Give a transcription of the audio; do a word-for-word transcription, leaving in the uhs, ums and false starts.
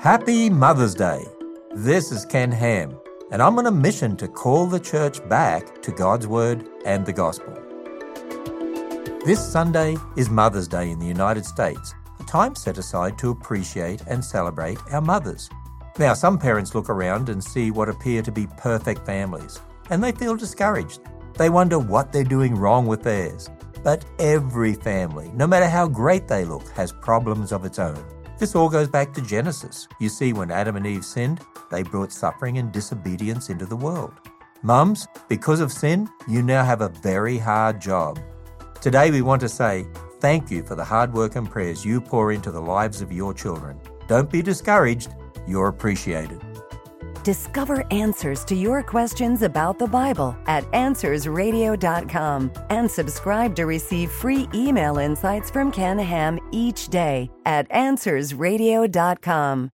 Happy Mother's Day. This is Ken Ham, and I'm on a mission to call the church back to God's Word and the Gospel. This Sunday is Mother's Day in the United States, a time set aside to appreciate and celebrate our mothers. Now, some parents look around and see what appear to be perfect families, and they feel discouraged. They wonder what they're doing wrong with theirs. But every family, no matter how great they look, has problems of its own. This all goes back to Genesis. You see, when Adam and Eve sinned, they brought suffering and disobedience into the world. Mums, because of sin, you now have a very hard job. Today we want to say thank you for the hard work and prayers you pour into the lives of your children. Don't be discouraged. You're appreciated. Discover answers to your questions about the Bible at answers radio dot com and subscribe to receive free email insights from Ken Ham each day at answers radio dot com.